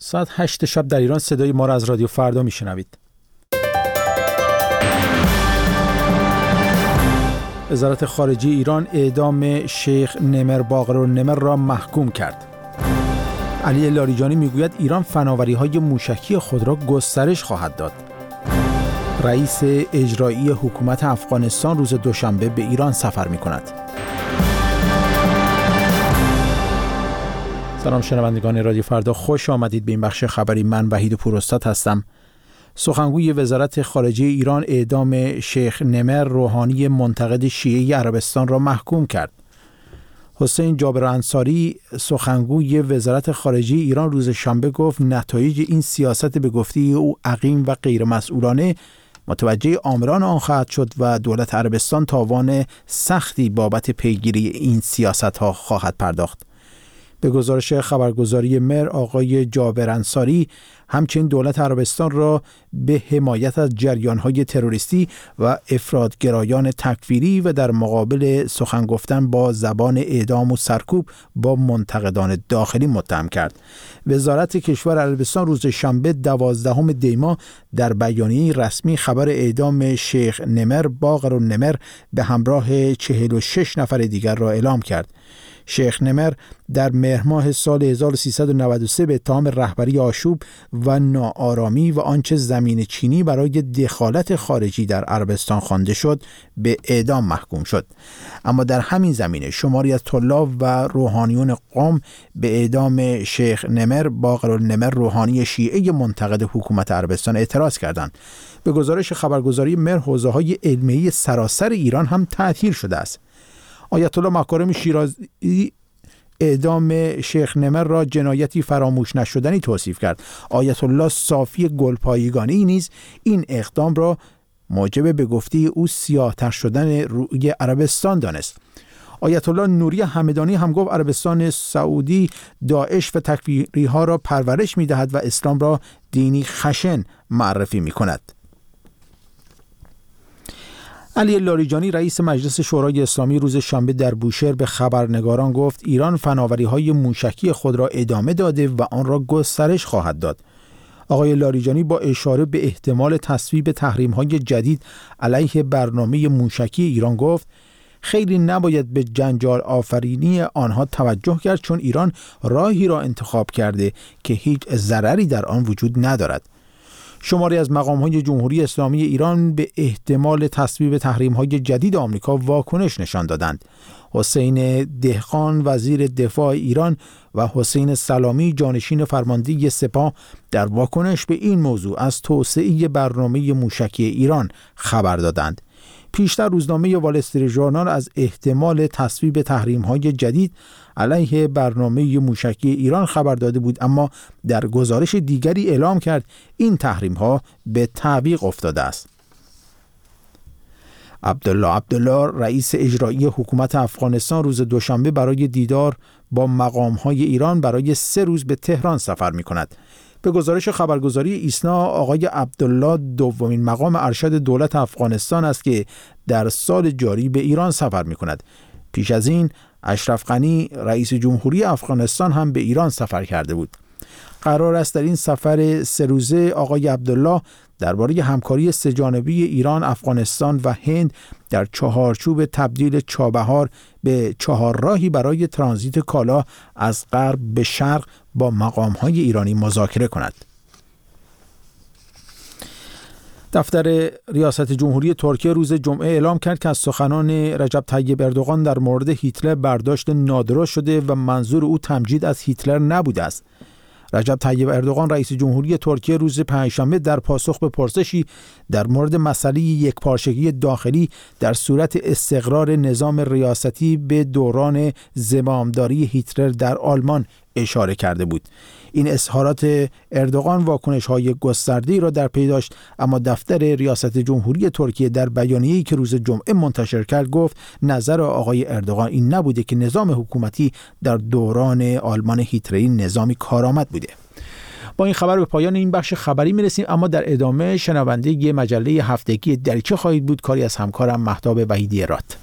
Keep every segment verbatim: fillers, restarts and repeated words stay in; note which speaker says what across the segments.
Speaker 1: ساعت هشت شب در ایران صدای ما را از رادیو فردا میشنوید. وزارت خارجه ایران اعدام شیخ نمر باقرالنمر را محکوم کرد. علی لاریجانی میگوید ایران فناوری‌های موشکی خود را گسترش خواهد داد. رئیس اجرایی حکومت افغانستان روز دوشنبه به ایران سفر می‌کند. سلام شنوندگان رادیو فردا، خوش آمدید به این بخش خبری. من وحید پوراستاد هستم. سخنگوی وزارت خارجه ایران اعدام شیخ نمر روحانی منتقد شیعه عربستان را محکوم کرد. حسین جابر انصاری سخنگوی وزارت خارجه ایران روز شنبه گفت نتایج این سیاست به گفته او عقیم و غیر مسئولانه متوجه آمران آن خواهد شد و دولت عربستان تاوان سختی بابت پیگیری این سیاست ها خواهد پرداخت. به گزارش خبرگزاری مر، آقای جابر انصاری همچنین دولت عربستان را به حمایت از جریان‌های تروریستی و افراط‌گرایان تکفیری و در مقابل سخن گفتن با زبان اعدام و سرکوب با منتقدان داخلی متهم کرد. وزارت کشور عربستان روز شنبه دوازدهم دی ماه در بیانیه رسمی خبر اعدام شیخ نمر باقرالنمر به همراه چهل و شش نفر دیگر را اعلام کرد. شیخ نمر در مهر ماه سال هزار و سیصد و نود و سه به اتهام رهبری آشوب و ناآرامی و آنچه زمین چینی برای دخالت خارجی در عربستان خوانده شد به اعدام محکوم شد. اما در همین زمینه شماری از طلاب و روحانیون قم به اعدام شیخ نمر باقرالنمر روحانی شیعه منتقد حکومت عربستان اعتراض کردند. به گزارش خبرگزاری مر، حوزه‌های علمی سراسر ایران هم تعطیل شده است. آیت الله مکارم شیرازی اعدام شیخ نمر را جنایتی فراموش نشدنی توصیف کرد. آیت الله صافی گلپایگانی نیز این اقدام را موجب به گفته او سیاه‌تر شدن روی عربستان دانست. آیت الله نوری همدانی هم گفت عربستان سعودی داعش و تکفیری ها را پرورش می دهد و اسلام را دینی خشن معرفی می کند. علی لاریجانی رئیس مجلس شورای اسلامی روز شنبه در بوشهر به خبرنگاران گفت ایران فناوری‌های موشکی خود را ادامه داده و آن را گسترش خواهد داد. آقای لاریجانی با اشاره به احتمال تصویب تحریم‌های جدید علیه برنامه موشکی ایران گفت خیلی نباید به جنجال آفرینی آنها توجه کرد، چون ایران راهی را انتخاب کرده که هیچ ضرری در آن وجود ندارد. شماری از مقام‌های جمهوری اسلامی ایران به احتمال تصویب تحریم‌های جدید آمریکا واکنش نشان دادند. حسین دهقان وزیر دفاع ایران و حسین سلامی جانشین فرمانده سپاه در واکنش به این موضوع از توسعه برنامه موشکی ایران خبر دادند. پیشتر روزنامه وال استریت ژورنال از احتمال تصویب تحریم‌های جدید علیه برنامه موشکی ایران خبر داده بود، اما در گزارش دیگری اعلام کرد این تحریم‌ها به تعویق افتاده است. عبدالله عبدالله رئیس اجرایی حکومت افغانستان روز دوشنبه برای دیدار با مقام‌های ایران برای سه روز به تهران سفر می‌کند. به گزارش خبرگزاری ایسنا، آقای عبدالله دومین مقام ارشد دولت افغانستان است که در سال جاری به ایران سفر می‌کند. پیش از این اشرف غنی رئیس جمهوری افغانستان هم به ایران سفر کرده بود. قرار است در این سفر سه روزه آقای عبدالله درباره همکاری سه‌جانبه ایران، افغانستان و هند در چهارچوب تبدیل چابهار به چهارراهی برای ترانزیت کالا از غرب به شرق با مقام‌های ایرانی مذاکره کند. دفتر ریاست جمهوری ترکیه روز جمعه اعلام کرد که از سخنان رجب طیب اردوغان در مورد هیتلر برداشت نادرست شده و منظور او تمجید از هیتلر نبوده است. رجب طیب اردوغان رئیس جمهوری ترکیه روز پنجشنبه در پاسخ به پرسشی در مورد مسئله یکپارچگی داخلی در صورت استقرار نظام ریاستی به دوران زمامداری هیتلر در آلمان اشاره کرده بود. این اظهارات اردوغان واکنش‌های گسترده‌ای را در پی داشت، اما دفتر ریاست جمهوری ترکیه در بیانیه‌ای که روز جمعه منتشر کرد گفت نظر آقای اردوغان این نبوده که نظام حکومتی در دوران آلمان هیتلری نظامی کارآمد بوده. با این خبر به پایان این بخش خبری میرسیم، اما در ادامه شنونده ی مجله هفتگی دریچه خواهید بود، کاری از همکارم مهتاب وحیدی رات.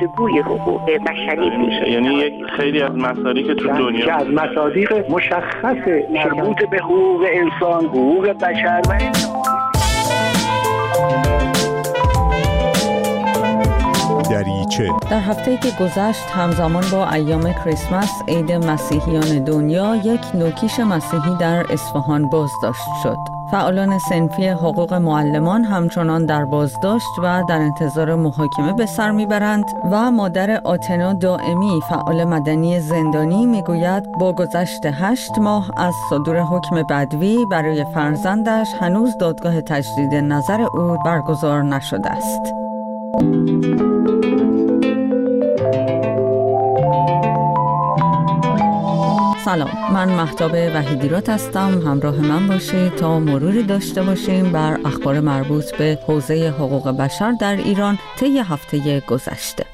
Speaker 2: گفتگوی حقوق بشری میشه.
Speaker 3: یعنی یک خیلی از مصادیق تو دنیا
Speaker 4: که از مصادیق مشخص مربوط به حقوق انسان، حقوق بشر و
Speaker 5: دریچه.
Speaker 6: در هفته‌ای که گذشت همزمان با ایام کریسمس، عید مسیحیان دنیا، یک نوکیش مسیحی در اصفهان بازداشت شد. فعالان صنفی حقوق معلمان همچنان در بازداشت و در انتظار محاکمه به سر میبرند و مادر آتنا دائمی، فعال مدنی زندانی، میگوید با گذشت هشت ماه از صدور حکم بدوی برای فرزندش هنوز دادگاه تجدید نظر او برگزار نشده است. سلام، من مهتاب وحیدیراد هستم. همراه من باشید تا مروری داشته باشیم بر اخبار مربوط به حوزه حقوق بشر در ایران طی هفته گذشته.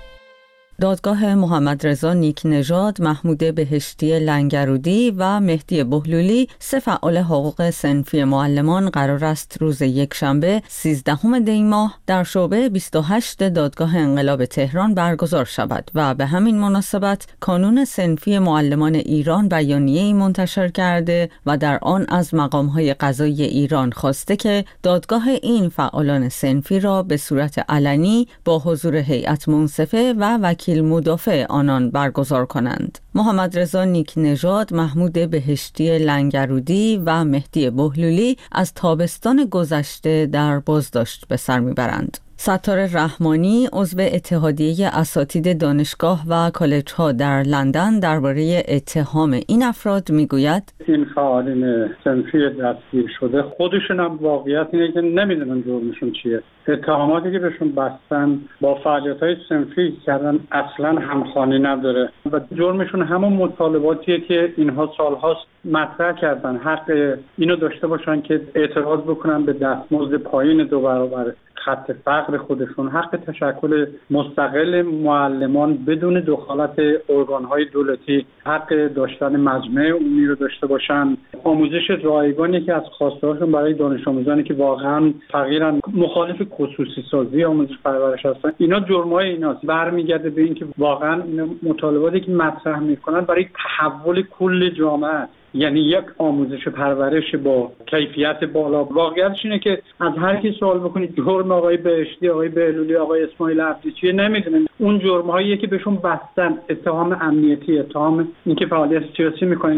Speaker 6: دادگاه محمد رضا نیک نژاد، محمود بهشتی لنگرودی و مهدی بهلولی، سه فعال حقوق صنفی معلمان، قرار است روز یکشنبه سیزدهم دی ماه در شعبه بیست و هشت دادگاه انقلاب تهران برگزار شود و به همین مناسبت کانون صنفی معلمان ایران بیانیه‌ای منتشر کرده و در آن از مقام‌های قضایی ایران خواسته که دادگاه این فعالان صنفی را به صورت علنی با حضور هیئت منصفه و وکیل مدافع آنان برگزار کنند. محمد رضا نیک نژاد، محمود بهشتی لنگرودی و مهدی بهلولی از تابستان گذشته در بازداشت به سر میبرند. ستار رحمانی، عضو اتحادیه اساتید دانشگاه و کالج‌ها در لندن، درباره اتهام این افراد میگوید:
Speaker 7: این فعالین صنفی دستگیر شده خودشون هم واقعیت اینه که نمیدونن جرمشون چیه. اتهاماتی که بهشون بستن با فعالیت‌های صنفی کردن اصلا همخوانی نداره و جرمشون همون مطالباتیه که اینها سال‌هاست مطرح کردن. حق اینو داشته باشن که اعتراض بکنن به دستمزد پایین دو برابر خط فقر خودشون، حق تشکل مستقل معلمان بدون دخالت ارگان‌های دولتی، حق داشتن مجمع عمومی رو داشته باشن، آموزش رایگانی که از خواسته‌هاشون برای دانش آموزانی که واقعا فقیرن، مخالف خصوصی سازی آموزش پرورش هستن. اینا جرم‌های ایناست. برمیگرده به اینکه واقعا اینا مطالباتی که مطرح می‌کنن برای تحول کل جامعه، یعنی یک آموزش پرورش با کیفیت بالا. واقعیتش اینه که از هر کی سوال بکنید جرم آقای بهشتی، آقای بهلولی، آقای اسماعیل عبدی چیه نمیدونن. اون جرم‌هایی که بهشون بستن، اتهام امنیتی، اتهام اینکه فعالیت سیاسی می‌کنن.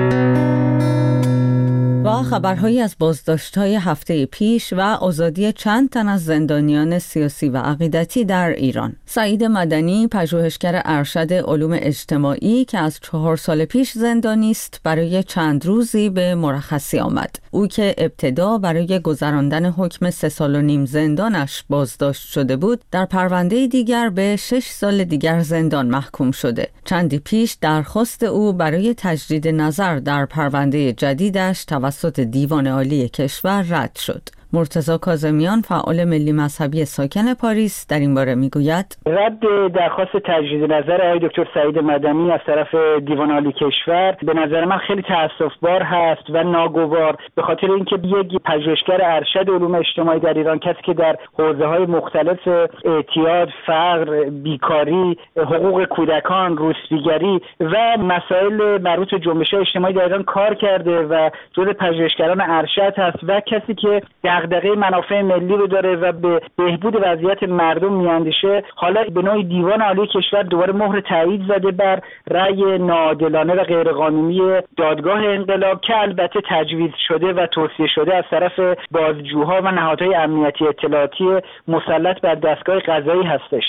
Speaker 6: و خبرهایی از بازداشت‌های هفته پیش و آزادی چند تن از زندانیان سیاسی و عقیدتی در ایران. سعید مدنی، پژوهشگر ارشد علوم اجتماعی که از چهار سال پیش زندانی است، برای چند روزی به مرخصی آمد. او که ابتدا برای گذراندن حکم سه سال و نیم زندانش بازداشت شده بود، در پرونده دیگر به شش سال دیگر زندان محکوم شده. چندی پیش درخواست او برای تجدید نظر در پرونده جدیدش توسط توسط دیوان عالی کشور رد شد. مرتضی کاظمیان، فعال ملی مذهبی ساکن پاریس، در این باره میگوید:
Speaker 8: رد درخواست تجدید نظر آقای دکتر سعید مدنی از طرف دیوان عالی کشور به نظر من خیلی تأسف‌بار هست و ناگوار، به خاطر اینکه یک پژوهشگر ارشد علوم اجتماعی در ایران، کسی که در حوزه‌های مختلف اعتیاد، فقر، بیکاری، حقوق کودکان، روسپیگری و مسائل مربوط به جنبش‌های اجتماعی در ایران کار کرده و جزو پژوهشگران ارشد هست و کسی که دغدغه منافع ملی رو داره و به بهبود وضعیت مردم میاندیشه، حالا به نوعی دیوان عالی کشور دوباره مهر تایید زده بر رأی ناعادلانه و غیرقانونی دادگاه انقلاب که البته تجویز شده و توصیه شده از طرف بازجوها و نهادهای امنیتی اطلاعاتی مسلط بر دستگاه قضایی هستش.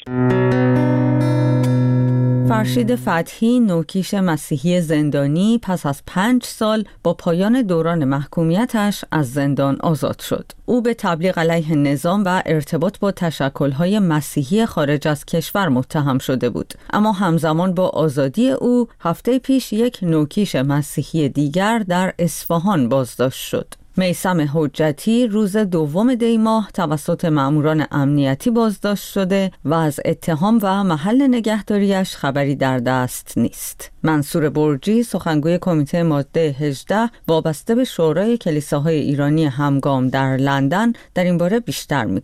Speaker 6: فرشید فتحی، نوکیش مسیحی زندانی، پس از پنج سال با پایان دوران محکومیتش از زندان آزاد شد. او به تبلیغ علیه نظام و ارتباط با تشکل‌های مسیحی خارج از کشور متهم شده بود. اما همزمان با آزادی او، هفته پیش یک نوکیش مسیحی دیگر در اصفهان بازداشت شد. میثم حجتی روز دوم دی ماه توسط مأموران امنیتی بازداشت شده و از اتهام و محل نگهداریش خبری در دست نیست. منصور برجی، سخنگوی کمیته ماده هجده وابسته به شورای کلیساهای ایرانی همگام در لندن، در این باره بیشتر میگوید.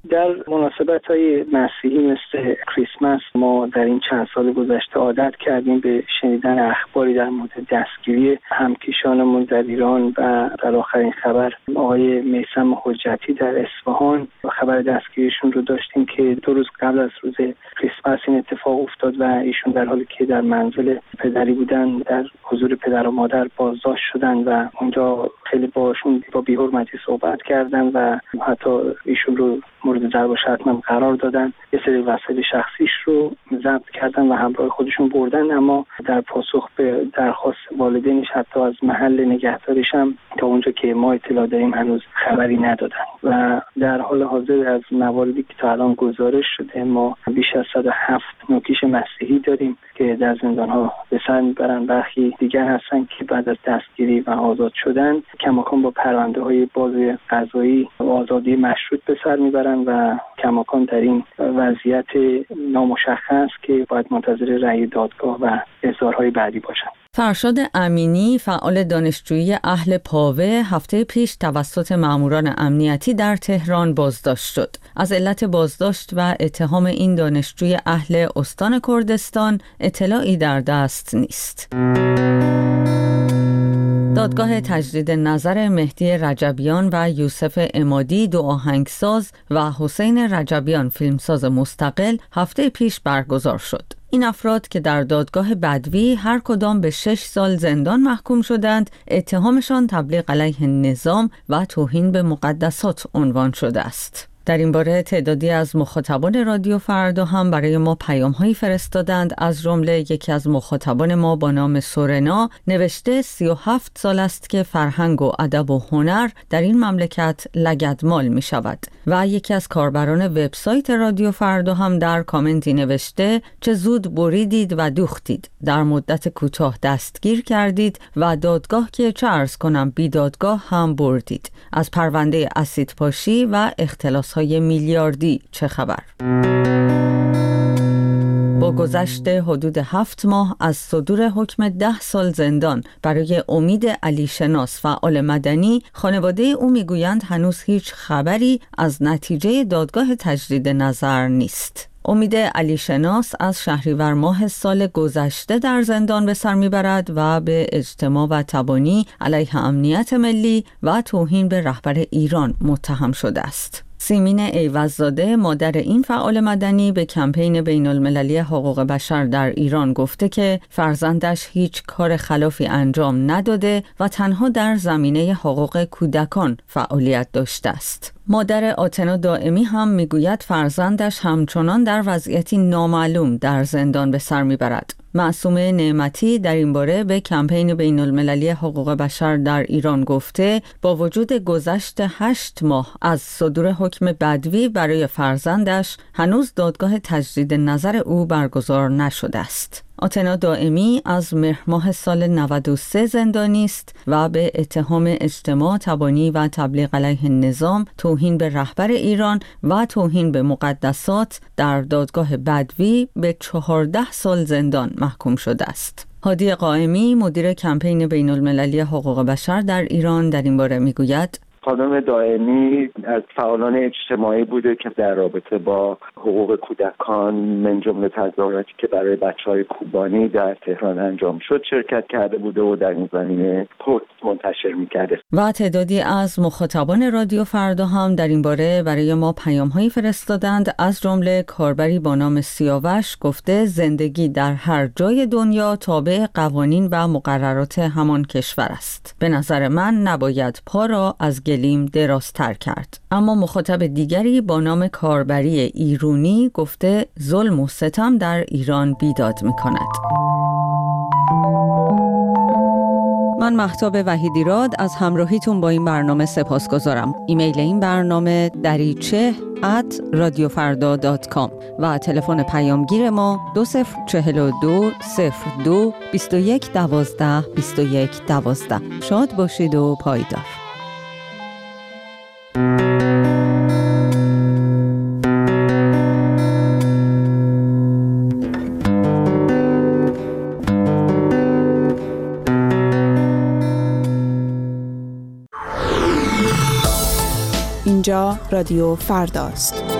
Speaker 8: در مناسبت‌های مسیحی مثل کریسمس ما در این چند سال گذشته عادت کردیم به شنیدن اخباری در مورد دستگیری همکیشانمون در ایران و در آخرین خبر آقای میثم حجتی در اصفهان و خبر دستگیریشون رو داشتیم که دو روز قبل از روز کریسمس این اتفاق افتاد و ایشون در حالی که در منزل پدری بودن در حضور پدر و مادر بازداشت شدن و اونجا خیلی باشون با بی‌حرمتی صحبت کردن و حتی ایشون رو مورد ضرب و شتم قرار دادن. یه سری وسایل شخصیش رو ضبط کردن و همراه خودشون بردن، اما در پاسخ به درخواست والدینش حتی از محل نگهداریش هم تا اونجا که ما اطلاع داریم هنوز خبری ندادن و در حال حاضر از مواردی که تا الان گزارش شده ما بیش از صد و هفت نوکیش مسیحی داریم که در زندان‌ها به سر میبرن. برخی دیگر هستن که بعد از دستگیری و آزاد شدن کماکان با پرونده‌های باز قضایی و آزادی مشروط به سر میبرن و کماکان در این وضعیت نامشخص که باید منتظر رأی دادگاه و اظهارهای بعدی باشن.
Speaker 6: فرشاد امینی فعال دانشجویی اهل پاوه هفته پیش توسط ماموران امنیتی در تهران بازداشت شد. از علت بازداشت و اتهام این دانشجوی اهل استان کردستان اطلاعی در دست نیست. دادگاه تجدید نظر مهدی رجبیان و یوسف عمادی دو آهنگساز و حسین رجبیان فیلمساز مستقل هفته پیش برگزار شد. این افراد که در دادگاه بدوی هر کدام به شش سال زندان محکوم شدند، اتهامشان تبلیغ علیه نظام و توهین به مقدسات عنوان شده است. در این باره تعدادی از مخاطبان رادیو فردا هم برای ما پیام‌هایی فرستادند. از جمله یکی از مخاطبان ما با نام سورنا نوشته سی و هفت سال است که فرهنگ و ادب و هنر در این مملکت لگدمال می شود. و یکی از کاربران وبسایت رادیو فردا هم در کامنتی نوشته چه زود بریدید و دوختید، در مدت کوتاه دستگیر کردید و دادگاه که چه عرض کنم بی دادگاه هم بردید. از پرونده اسید پاشی و اختلاس های میلیاردی چه خبر؟ با گذشت حدود هفت ماه از صدور حکم ده سال زندان برای امید علی شناس فعال مدنی، خانواده او میگویند هنوز هیچ خبری از نتیجه دادگاه تجدید نظر نیست. امید علی شناس از شهریور ماه سال گذشته در زندان به سر میبرد و به اجتماع و تبانی علیه امنیت ملی و توهین به رهبر ایران متهم شده است. سیمین ایوززاده مادر این فعال مدنی به کمپین بین المللی حقوق بشر در ایران گفته که فرزندش هیچ کار خلافی انجام نداده و تنها در زمینه حقوق کودکان فعالیت داشته است. مادر آتنا دائمی هم میگوید فرزندش همچنان در وضعیتی نامعلوم در زندان به سر میبرد. معصومه نعمتی در این باره به کمپین بین المللی حقوق بشر در ایران گفته با وجود گذشت هشت ماه از صدور حکم بدوی برای فرزندش هنوز دادگاه تجدید نظر او برگزار نشده است. آتنا دائمی از مهر ماه سال نود و سه زندانی است و به اتهام اجتماع تبانی و تبلیغ علیه نظام، توهین به رهبر ایران و توهین به مقدسات در دادگاه بدوی به چهارده سال زندان محکوم شده است. هادی قائمی مدیر کمپین بین المللی حقوق بشر در ایران در این باره میگوید
Speaker 9: خانم دائمی از فعالان اجتماعی بوده که در رابطه با حقوق کودکان من جمله تظاهراتی که برای بچه‌های کوبانی در تهران انجام شد شرکت کرده بوده و در این زمینه پست منتشر می‌کرده.
Speaker 6: و تعدادی از مخاطبان رادیو فردا هم در این باره برای ما پیام‌هایی فرستادند. از جمله کاربری با نام سیاوش گفته زندگی در هر جای دنیا تابع قوانین و مقررات همان کشور است. به نظر من نباید پا را از گلیم درازتر کرد. اما مخاطب دیگری با نام کاربری ایرونی گفته ظلم و ستم در ایران بیداد می کند. من مهتاب وحیدیراد از همراهیتون با این برنامه سپاسگزارم. ایمیل این برنامه دریچه ات رادیوفردا دات کام و تلفن پیامگیر ما دو صفر چهل و دو صفر دو بیست و یک دوازده بیست و یک دوازده. شاد باشید و پایدار.
Speaker 10: اینجا رادیو فرداست.